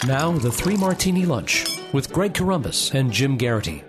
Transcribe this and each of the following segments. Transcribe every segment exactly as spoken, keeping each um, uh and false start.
Now, the Three Martini Lunch with Greg Corombos and Jim Garrity.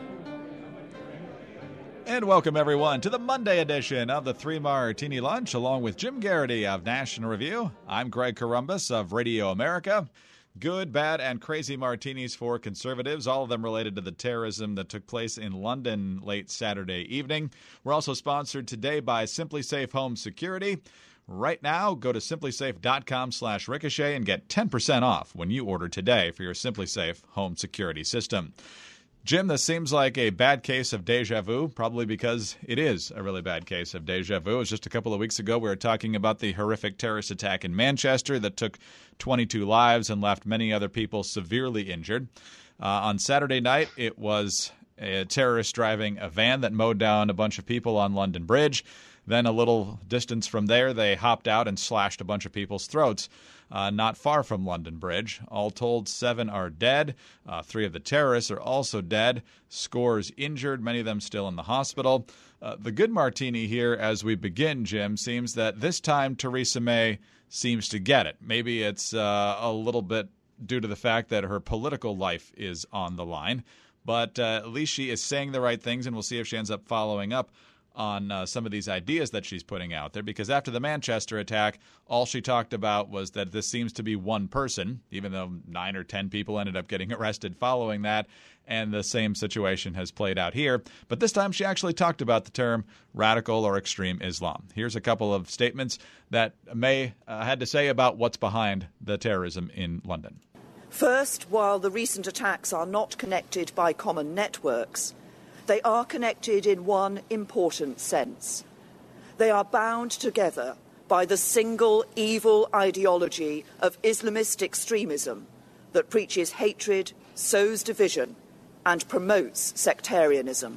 And welcome, everyone, to the Monday edition of the Three Martini Lunch, along with Jim Garrity of National Review. I'm Greg Corombos of Radio America. Good, bad, and crazy martinis for conservatives, all of them related to the terrorism that took place in London late Saturday evening. We're also sponsored today by SimpliSafe Home Security. Right now, go to simplisafe.com slash ricochet and get ten percent off when you order today for your SimpliSafe home security system. Jim, this seems like a bad case of deja vu, probably because it is a really bad case of deja vu. It was just a couple of weeks ago we were talking about the horrific terrorist attack in Manchester that took twenty-two lives and left many other people severely injured. Uh, on Saturday night, it was a terrorist driving a van that mowed down a bunch of people on London Bridge. Then a little distance from there, they hopped out and slashed a bunch of people's throats uh, not far from London Bridge. All told, seven are dead. Uh, three of the terrorists are also dead. Scores injured, many of them still in the hospital. Uh, the good martini here as we begin, Jim, seems that this time Theresa May seems to get it. Maybe it's uh, a little bit due to the fact that her political life is on the line. But uh, at least she is saying the right things, and we'll see if she ends up following up on uh, some of these ideas that she's putting out there, because after the Manchester attack, all she talked about was that this seems to be one person, even though nine or ten people ended up getting arrested following that, and the same situation has played out here. But this time she actually talked about the term radical or extreme Islam. Here's a couple of statements that May uh, had to say about what's behind the terrorism in London. First, while the recent attacks are not connected by common networks, they are connected in one important sense. They are bound together by the single evil ideology of Islamist extremism that preaches hatred, sows division, and promotes sectarianism.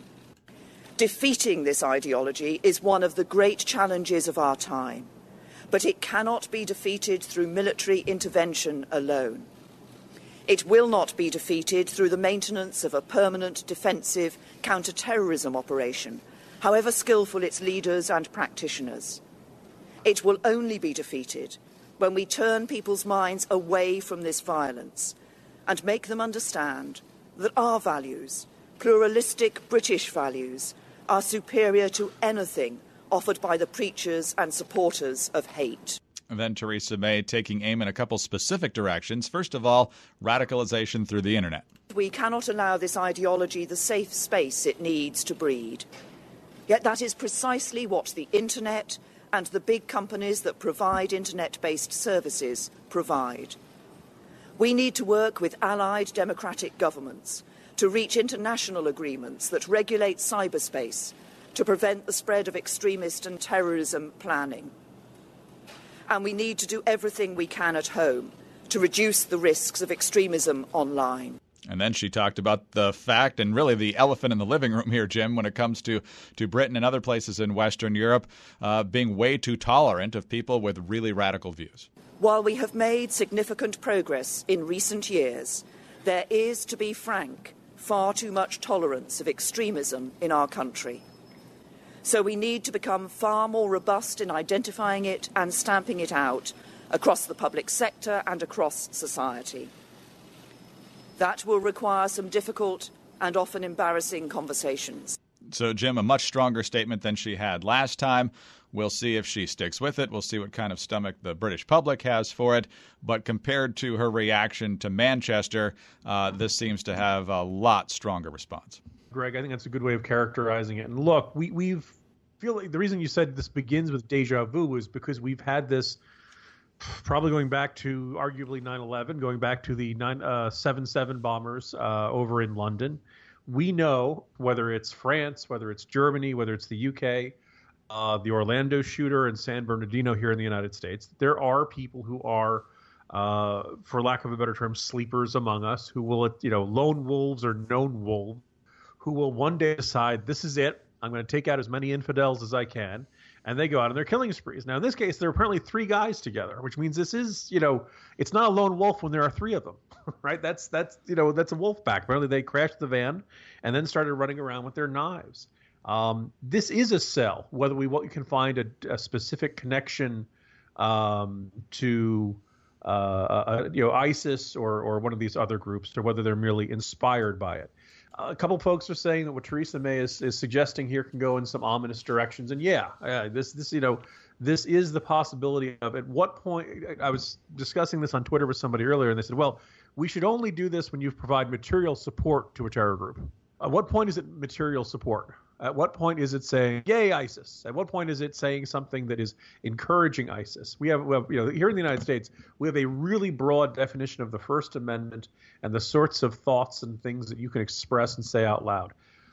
Defeating this ideology is one of the great challenges of our time, but it cannot be defeated through military intervention alone. It will not be defeated through the maintenance of a permanent defensive counter-terrorism operation, however skillful its leaders and practitioners. It will only be defeated when we turn people's minds away from this violence and make them understand that our values, pluralistic British values, are superior to anything offered by the preachers and supporters of hate. And then Theresa May taking aim in a couple specific directions. First of all, radicalization through the internet. We cannot allow this ideology the safe space it needs to breed. Yet that is precisely what the internet and the big companies that provide internet-based services provide. We need to work with allied democratic governments to reach international agreements that regulate cyberspace to prevent the spread of extremist and terrorism planning. And we need to do everything we can at home to reduce the risks of extremism online. And then she talked about the fact, and really the elephant in the living room here, Jim, when it comes to, to Britain and other places in Western Europe, uh, being way too tolerant of people with really radical views. While we have made significant progress in recent years, there is, to be frank, far too much tolerance of extremism in our country. So we need to become far more robust in identifying it and stamping it out across the public sector and across society. That will require some difficult and often embarrassing conversations. So, Jim, a much stronger statement than she had last time. We'll see if she sticks with it. We'll see what kind of stomach the British public has for it. But compared to her reaction to Manchester, uh, this seems to have a lot stronger response. Greg, I think that's a good way of characterizing it. And look, we, we've feel like the reason you said this begins with deja vu was because we've had this probably going back to arguably nine eleven, going back to the seven seven bombers uh, over in London. We know whether it's France, whether it's Germany, whether it's the U K, uh, the Orlando shooter in San Bernardino here in the United States, there are people who are, uh, for lack of a better term, sleepers among us who will, you know, lone wolves or known wolves, who will one day decide, this is it. I'm going to take out as many infidels as I can. And they go out on their killing sprees. Now, in this case, there are apparently three guys together, which means this is, you know, it's not a lone wolf when there are three of them, right? That's, that's you know, that's a wolf pack. Apparently, they crashed the van and then started running around with their knives. Um, this is a cell, whether we can find a, a specific connection um, to uh, uh, you know, ISIS or or one of these other groups, or whether they're merely inspired by it. Uh, a couple folks are saying that what Theresa May is, is suggesting here can go in some ominous directions, and yeah, uh, this this you know this is the possibility of. At what point, I was discussing this on Twitter with somebody earlier, and they said, well, we should only do this when you provide material support to a terror group. At what point is it material support? At what point is it saying, yay, ISIS? At what point is it saying something that is encouraging ISIS? We have, we have, you know, here in the United States, we have a really broad definition of the First Amendment and the sorts of thoughts and things that you can express and say out loud.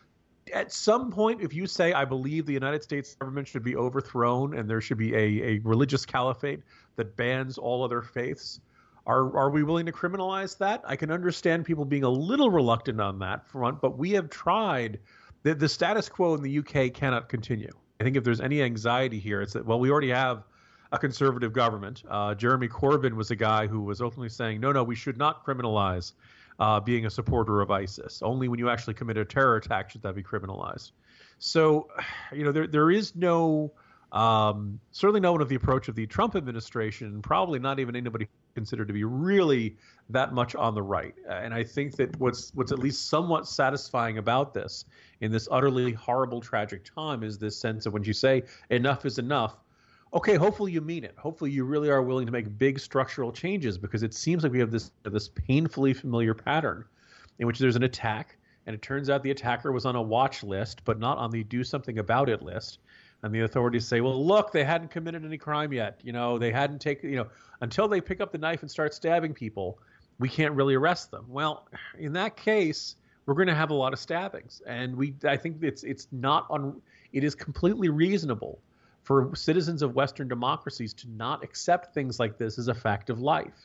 At some point, if you say, I believe the United States government should be overthrown and there should be a, a religious caliphate that bans all other faiths, Are are we willing to criminalize that? I can understand people being a little reluctant on that front, but we have tried. The, the status quo in the U K cannot continue. I think if there's any anxiety here, it's that, well, we already have a conservative government. Uh, Jeremy Corbyn was a guy who was openly saying, no, no, we should not criminalize uh, being a supporter of ISIS. Only when you actually commit a terror attack should that be criminalized. So, you know, there there is no... Um, certainly no one of the approach of the Trump administration, probably not even anybody considered to be really that much on the right. And I think that what's what's at least somewhat satisfying about this in this utterly horrible, tragic time is this sense of when you say enough is enough, okay, hopefully you mean it. Hopefully you really are willing to make big structural changes, because it seems like we have this this painfully familiar pattern in which there's an attack, and it turns out the attacker was on a watch list, but not on the do something about it list. And the authorities say, well, look, they hadn't committed any crime yet. You know, they hadn't taken, you know, until they pick up the knife and start stabbing people, we can't really arrest them. Well, in that case, we're going to have a lot of stabbings. And we, I think it's, it's not, un, it is completely reasonable for citizens of Western democracies to not accept things like this as a fact of life.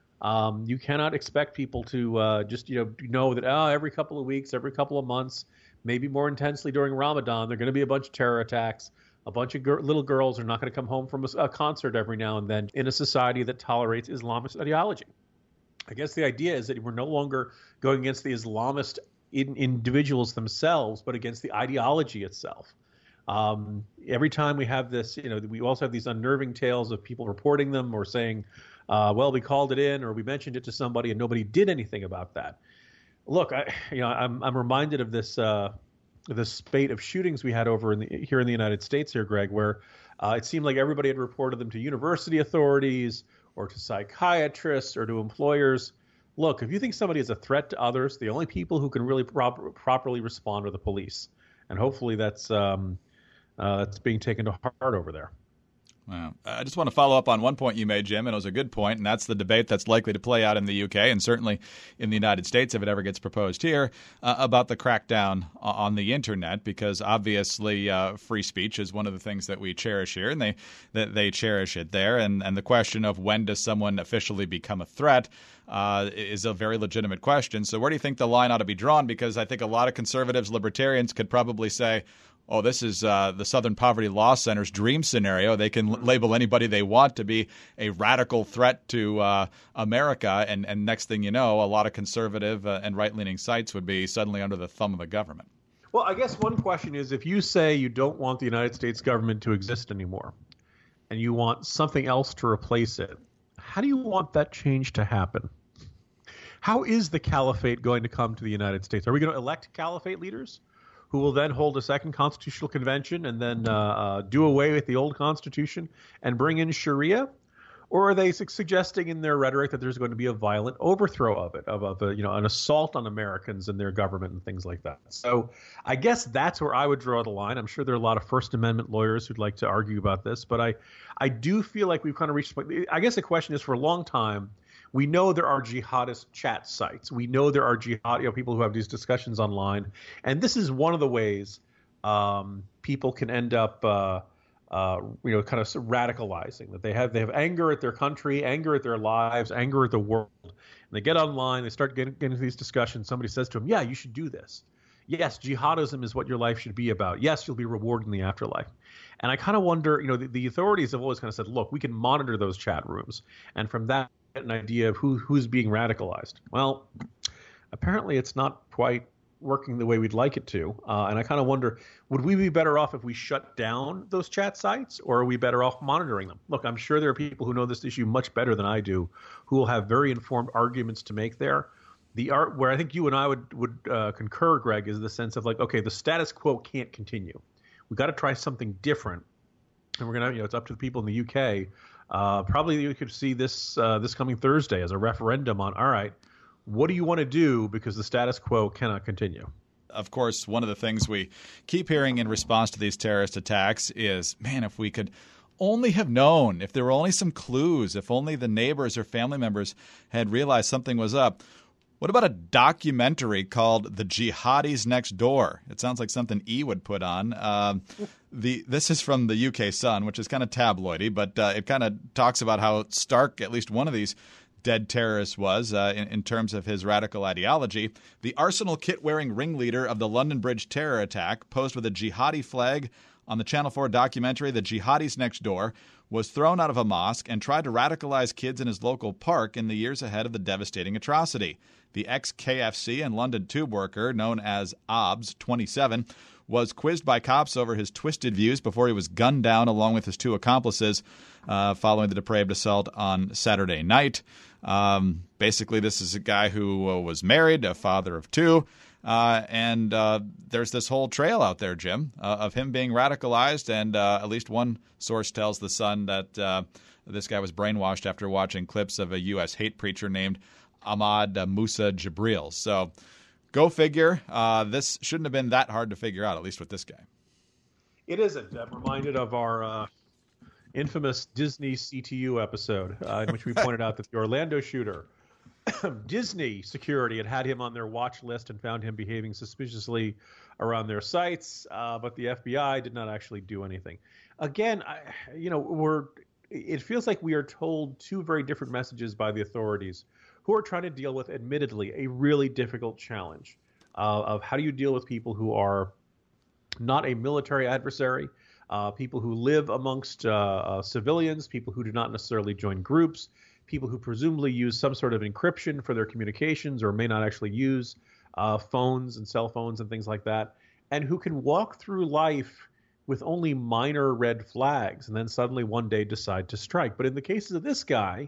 Um, you cannot expect people to uh, just, you know, know that, oh, every couple of weeks, every couple of months, maybe more intensely during Ramadan, there are going to be a bunch of terror attacks. A bunch of gir- little girls are not going to come home from a, a concert every now and then in a society that tolerates Islamist ideology. I guess the idea is that we're no longer going against the Islamist in, individuals themselves, but against the ideology itself. Um, every time we have this, you know, we also have these unnerving tales of people reporting them or saying, uh, well, we called it in or we mentioned it to somebody and nobody did anything about that. Look, I, you know, I'm, I'm reminded of this, uh, the spate of shootings we had over in the, here in the United States here, Greg, where uh, it seemed like everybody had reported them to university authorities or to psychiatrists or to employers. Look, if you think somebody is a threat to others, the only people who can really prop- properly respond are the police. And hopefully that's, um, uh, that's being taken to heart over there. Wow. I just want to follow up on one point you made, Jim, and it was a good point, and that's the debate that's likely to play out in the U K and certainly in the United States if it ever gets proposed here uh, about the crackdown on the Internet, because obviously uh, free speech is one of the things that we cherish here, and they that they cherish it there. And, and the question of when does someone officially become a threat uh, is a very legitimate question. So where do you think the line ought to be drawn? Because I think a lot of conservatives, libertarians could probably say, oh, this is uh, the Southern Poverty Law Center's dream scenario. They can l- label anybody they want to be a radical threat to uh, America. And, and next thing you know, a lot of conservative uh, and right-leaning sites would be suddenly under the thumb of the government. Well, I guess one question is, if you say you don't want the United States government to exist anymore and you want something else to replace it, how do you want that change to happen? How is the caliphate going to come to the United States? Are we going to elect caliphate leaders who will then hold a second constitutional convention and then uh, uh, do away with the old constitution and bring in Sharia? Or are they su- suggesting in their rhetoric that there's going to be a violent overthrow of it, of, of a, you know, an assault on Americans and their government and things like that? So I guess that's where I would draw the line. I'm sure there are a lot of First Amendment lawyers who'd like to argue about this, but I, I do feel like we've kind of reached the point. I guess the question is, for a long time, we know there are jihadist chat sites. We know there are jihad, you know, people who have these discussions online. And this is one of the ways um, people can end up, uh, uh, you know, kind of radicalizing. That they have they have anger at their country, anger at their lives, anger at the world. And they get online, they start getting, getting into these discussions. Somebody says to them, yeah, you should do this. Yes, jihadism is what your life should be about. Yes, you'll be rewarded in the afterlife. And I kind of wonder, you know, the, the authorities have always kind of said, look, we can monitor those chat rooms. And from that, an idea of who who's being radicalized. Well, apparently it's not quite working the way we'd like it to. Uh, and I kind of wonder, would we be better off if we shut down those chat sites, or are we better off monitoring them? Look, I'm sure there are people who know this issue much better than I do, who will have very informed arguments to make there. The art where I think you and I would would uh, concur, Greg, is the sense of like, okay, the status quo can't continue. We've got to try something different, and we're gonna, you know, it's up to the people in the U K. Uh, probably you could see this uh, this coming Thursday as a referendum on, all right, what do you want to do because the status quo cannot continue? Of course, one of the things we keep hearing in response to these terrorist attacks is, man, if we could only have known, if there were only some clues, if only the neighbors or family members had realized something was up. What about a documentary called The Jihadis Next Door? It sounds like something E would put on. Um, the This is from the U K Sun, which is kind of tabloidy, but uh, it kind of talks about how stark at least one of these dead terrorists was uh, in, in terms of his radical ideology. The Arsenal kit-wearing ringleader of the London Bridge terror attack, posed with a jihadi flag on the Channel four documentary The Jihadis Next Door, was thrown out of a mosque and tried to radicalize kids in his local park in the years ahead of the devastating atrocity. The ex-K F C and London tube worker, known as Obbs, twenty-seven, was quizzed by cops over his twisted views before he was gunned down along with his two accomplices uh, following the depraved assault on Saturday night. Um, basically, this is a guy who uh, was married, a father of two, uh, and uh, there's this whole trail out there, Jim, uh, of him being radicalized, and uh, at least one source tells The Sun that uh, this guy was brainwashed after watching clips of a U S hate preacher named Ahmad Musa Jibril. So go figure. Uh, this shouldn't have been that hard to figure out, at least with this guy. It isn't. I'm reminded of our uh, infamous Disney C T U episode uh, in which we pointed out that the Orlando shooter, Disney security had had him on their watch list and found him behaving suspiciously around their sites, uh, but the F B I did not actually do anything. Again, I, you know, we're. It feels like we are told two very different messages by the authorities, who are trying to deal with, admittedly, a really difficult challenge uh, of how do you deal with people who are not a military adversary, uh, people who live amongst uh, uh, civilians, people who do not necessarily join groups, people who presumably use some sort of encryption for their communications or may not actually use uh, phones and cell phones and things like that, and who can walk through life with only minor red flags and then suddenly one day decide to strike. But in the cases of this guy,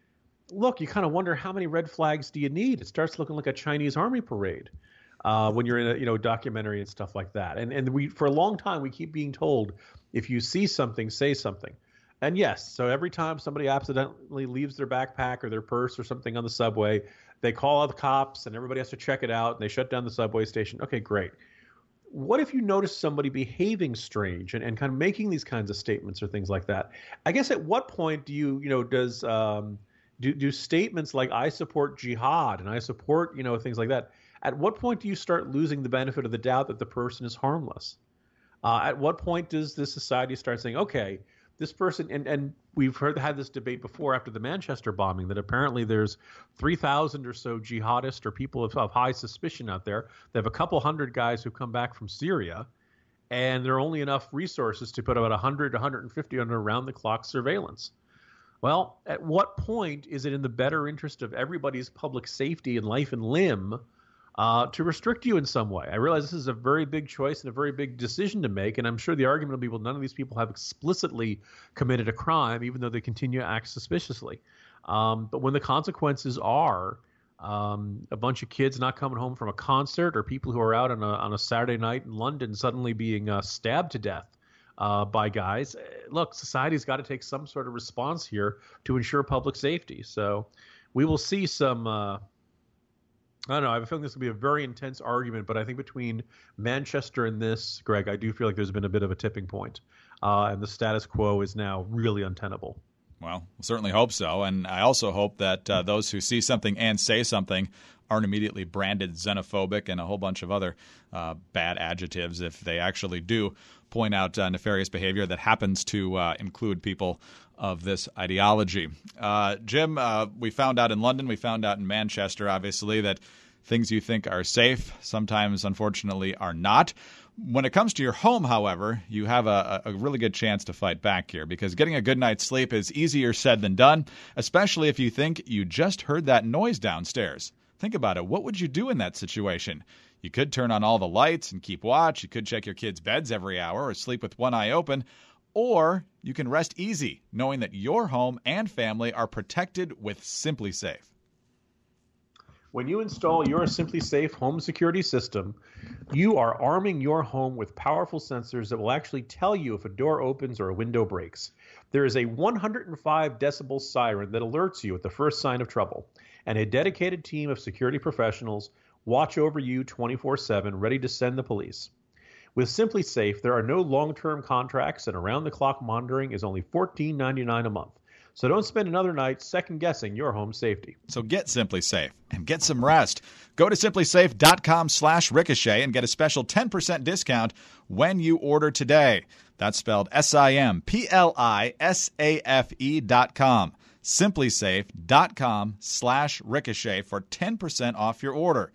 look, you kind of wonder how many red flags do you need? It starts looking like a Chinese army parade uh, when you're in a you know documentary and stuff like that. And and we for a long time we keep being told, if you see something, say something. And yes, so every time somebody accidentally leaves their backpack or their purse or something on the subway, they call out the cops and everybody has to check it out and they shut down the subway station. Okay, great. What if you notice somebody behaving strange and, and kind of making these kinds of statements or things like that? I guess at what point do you, you know, does um, do, do statements like I support jihad and I support, you know, things like that, at what point do you start losing the benefit of the doubt that the person is harmless? Uh, at what point does this society start saying, okay, this person, and, and we've heard had this debate before after the Manchester bombing, that apparently there's three thousand or so jihadists or people of, of high suspicion out there. They have a couple hundred guys who come back from Syria, and there are only enough resources to put about one hundred to one hundred fifty under around-the-clock surveillance. Well, at what point is it in the better interest of everybody's public safety and life and limb uh, to restrict you in some way? I realize this is a very big choice and a very big decision to make, and I'm sure the argument will be, well, none of these people have explicitly committed a crime, even though they continue to act suspiciously. Um, but when the consequences are um, a bunch of kids not coming home from a concert, or people who are out on a, on a Saturday night in London suddenly being uh, stabbed to death uh, by guys, look, society's got to take some sort of response here to ensure public safety. So we will see some... Uh, I don't know. I have a feeling this will be a very intense argument, but I think between Manchester and this, Greg, I do feel like there's been a bit of a tipping point, uh, and the status quo is now really untenable. Well, certainly hope so, and I also hope that uh, those who see something and say something aren't immediately branded xenophobic and a whole bunch of other uh, bad adjectives if they actually do point out uh, nefarious behavior that happens to uh, include people of this ideology. Uh, Jim, uh, we found out in London, we found out in Manchester, obviously, that things you think are safe sometimes, unfortunately, are not. When it comes to your home, however, you have a, a really good chance to fight back here, because getting a good night's sleep is easier said than done, especially if you think you just heard that noise downstairs. Think about it. What would you do in that situation? You could turn on all the lights and keep watch. You could check your kids' beds every hour or sleep with one eye open. Or you can rest easy knowing that your home and family are protected with SimpliSafe. When you install your SimpliSafe home security system, you are arming your home with powerful sensors that will actually tell you if a door opens or a window breaks. There is a one hundred five decibel siren that alerts you at the first sign of trouble, and a dedicated team of security professionals watch over you twenty-four seven, ready to send the police. With SimpliSafe, there are no long-term contracts, and around-the-clock monitoring is only fourteen ninety-nine a month. So don't spend another night second-guessing your home safety. So get SimpliSafe and get some rest. Go to simplysafe.com slash ricochet and get a special ten percent discount when you order today. That's spelled S I M P L I S A F E dot com. simplysafe.com slash ricochet for ten percent off your order.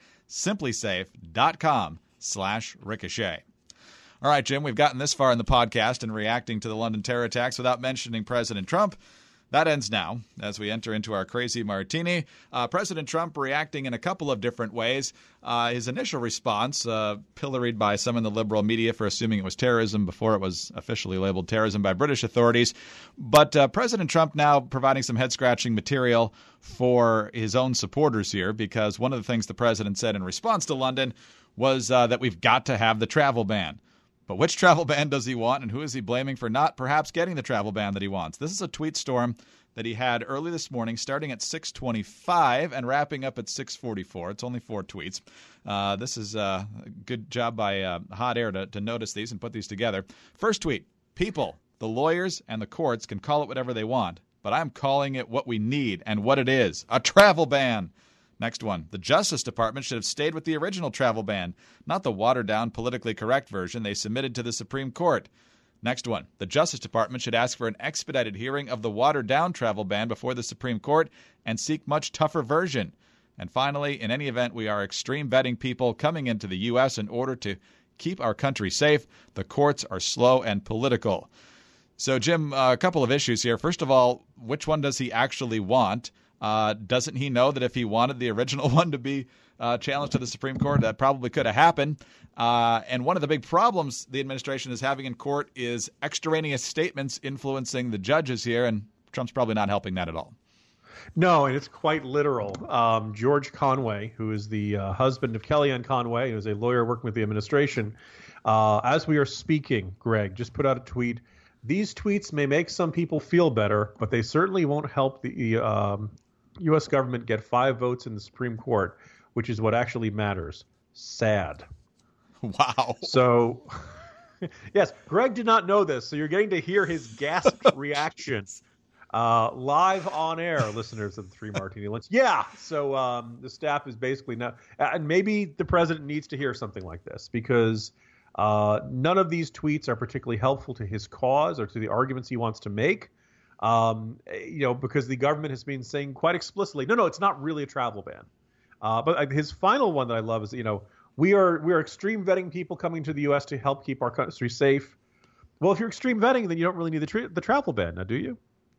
simplysafe.com slash ricochet. All right, Jim, we've gotten this far in the podcast and reacting to the London terror attacks without mentioning President Trump. That ends now as we enter into our crazy martini. Uh, President Trump reacting in a couple of different ways. Uh, his initial response, uh, pilloried by some in the liberal media for assuming it was terrorism before it was officially labeled terrorism by British authorities. But uh, President Trump now providing some head-scratching material for his own supporters here, because one of the things the president said in response to London was uh, that we've got to have the travel ban. But which travel ban does he want, and who is he blaming for not perhaps getting the travel ban that he wants? This is a tweet storm that he had early this morning, starting at six twenty-five and wrapping up at six forty-four. It's only four tweets. Uh, this is uh, a good job by uh, Hot Air to, to notice these and put these together. First tweet, people, the lawyers and the courts can call it whatever they want, but I'm calling it what we need and what it is, a travel ban. Next one. The Justice Department should have stayed with the original travel ban, not the watered-down, politically correct version they submitted to the Supreme Court. Next one. The Justice Department should ask for an expedited hearing of the watered-down travel ban before the Supreme Court and seek much tougher version. And finally, in any event, we are extreme vetting people coming into the U S in order to keep our country safe. The courts are slow and political. So, Jim, uh, a couple of issues here. First of all, which one does he actually want? Uh, doesn't he know that if he wanted the original one to be uh, challenged to the Supreme Court, that probably could have happened? Uh, and one of the big problems the administration is having in court is extraneous statements influencing the judges here, and Trump's probably not helping that at all. No, and it's quite literal. Um, George Conway, who is the uh, husband of Kellyanne Conway, who is a lawyer working with the administration, uh, as we are speaking, Greg, just put out a tweet. These tweets may make some people feel better, but they certainly won't help the um, U S government get five votes in the Supreme Court, which is what actually matters. Sad. Wow. So, yes, Greg did not know this, so you're getting to hear his gasped reaction uh, live on air, listeners of the Three Martini Lunch. Yeah, so um, the staff is basically not – and maybe the president needs to hear something like this, because uh, none of these tweets are particularly helpful to his cause or to the arguments he wants to make. Um, you know, because the government has been saying quite explicitly, no, no, it's not really a travel ban. Uh, but his final one that I love is, you know, we are we are extreme vetting people coming to the U S to help keep our country safe. Well, if you're extreme vetting, then you don't really need the tra- the travel ban, now do you?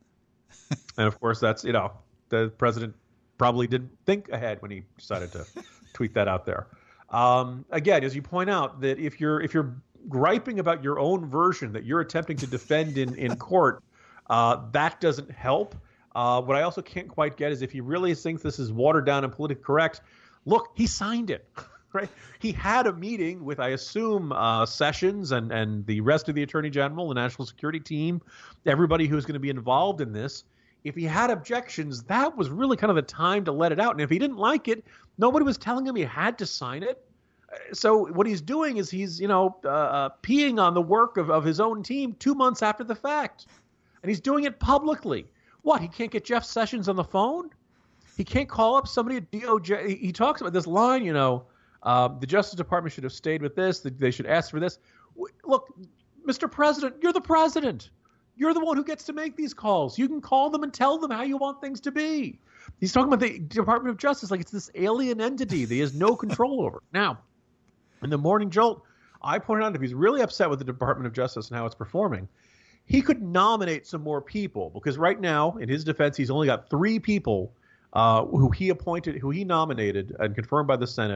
And of course, that's, you know, the president probably didn't think ahead when he decided to tweet that out there. Um, again, as you point out, that if you're if you're griping about your own version that you're attempting to defend in in court. Uh, that doesn't help. Uh, what I also can't quite get is if he really thinks this is watered down and politically correct, look, he signed it, right? He had a meeting with, I assume, uh, Sessions and, and the rest of the Attorney General, the National Security Team, everybody who's going to be involved in this. If he had objections, that was really kind of the time to let it out. And if he didn't like it, nobody was telling him he had to sign it. So what he's doing is he's, you know, uh, uh, peeing on the work of, of his own team two months after the fact. And he's doing it publicly. What, he can't get Jeff Sessions on the phone? He can't call up somebody at D O J? He talks about this line, you know, uh, the Justice Department should have stayed with this. They should ask for this. Look, Mister President, you're the president. You're the one who gets to make these calls. You can call them and tell them how you want things to be. He's talking about the Department of Justice like it's this alien entity that he has no control over. Now, in the Morning Jolt, I pointed out if he's really upset with the Department of Justice and how it's performing, he could nominate some more people, because right now, in his defense, he's only got three people uh, who he appointed, who he nominated and confirmed by the Senate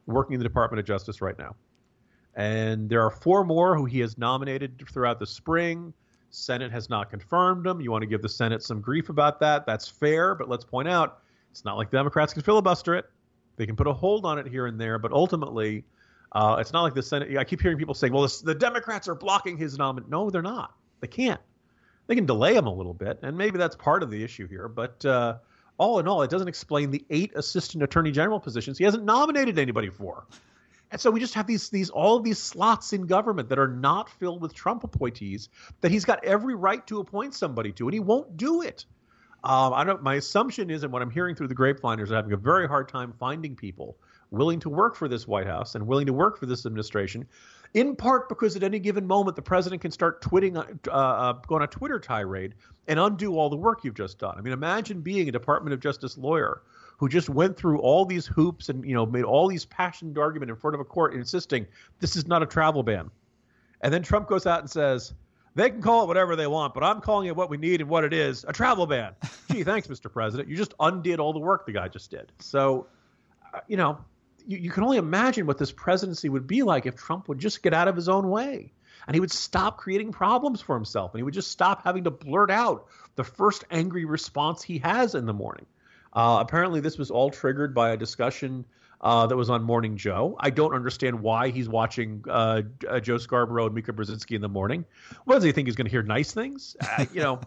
working in the Department of Justice right now. And there are four more who he has nominated throughout the spring. Senate has not confirmed them. You want to give the Senate some grief about that. That's fair, but let's point out, it's not like the Democrats can filibuster it. They can put a hold on it here and there, but ultimately, uh, it's not like the Senate. I keep hearing people saying, well, this, the Democrats are blocking his nomination. No, they're not. They can't. They can delay him a little bit, and maybe that's part of the issue here. But uh, all in all, it doesn't explain the eight assistant attorney general positions he hasn't nominated anybody for. And so we just have these these all of these slots in government that are not filled with Trump appointees that he's got every right to appoint somebody to, and he won't do it. Um, I don't. My assumption is, and what I'm hearing through the grapevine is, having a very hard time finding people willing to work for this White House and willing to work for this administration, in part because at any given moment the president can start twitting, uh, uh, go on a Twitter tirade and undo all the work you've just done. I mean, imagine being a Department of Justice lawyer who just went through all these hoops and, you know, made all these passionate argument in front of a court insisting this is not a travel ban. And then Trump goes out and says, they can call it whatever they want, but I'm calling it what we need and what it is, a travel ban. Gee, thanks, Mister President. You just undid all the work the guy just did. So, uh, you know, you, you can only imagine what this presidency would be like if Trump would just get out of his own way. And he would stop creating problems for himself. And he would just stop having to blurt out the first angry response he has in the morning. Uh, apparently, this was all triggered by a discussion uh, that was on Morning Joe. I don't understand why he's watching uh, uh, Joe Scarborough and Mika Brzezinski in the morning. What does he think? He's going to hear nice things? Uh, you know.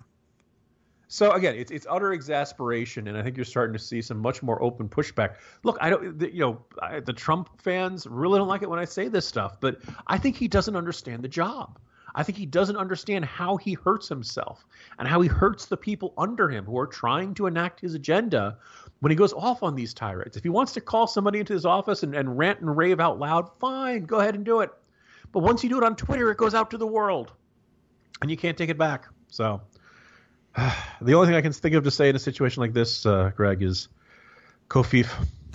So, again, it's it's utter exasperation, and I think you're starting to see some much more open pushback. Look, I don't, the, you know, I, the Trump fans really don't like it when I say this stuff, but I think he doesn't understand the job. I think he doesn't understand how he hurts himself and how he hurts the people under him who are trying to enact his agenda when he goes off on these tirades. If he wants to call somebody into his office and, and rant and rave out loud, fine, go ahead and do it. But once you do it on Twitter, it goes out to the world, and you can't take it back. So the only thing I can think of to say in a situation like this, uh, Greg, is Kofif.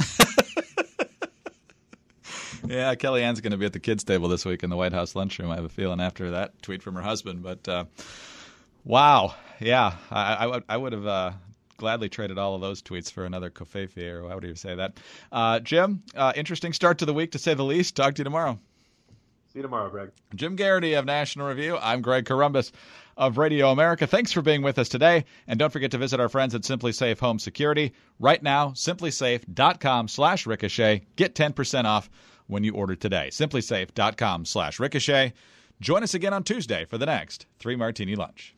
Yeah, Kellyanne's going to be at the kids' table this week in the White House lunchroom, I have a feeling, after that tweet from her husband. But, uh, wow, yeah, I, I, w- I would have uh, gladly traded all of those tweets for another Kofefi, or how would you say that? Uh, Jim, uh, interesting start to the week, to say the least. Talk to you tomorrow. See you tomorrow, Greg. Jim Garrity of National Review. I'm Greg Corombos of Radio America. Thanks for being with us today. And don't forget to visit our friends at SimpliSafe Home Security. Right now, SimpliSafe.com slash Ricochet. Get ten percent off when you order today. SimpliSafe.com slash Ricochet. Join us again on Tuesday for the next Three Martini Lunch.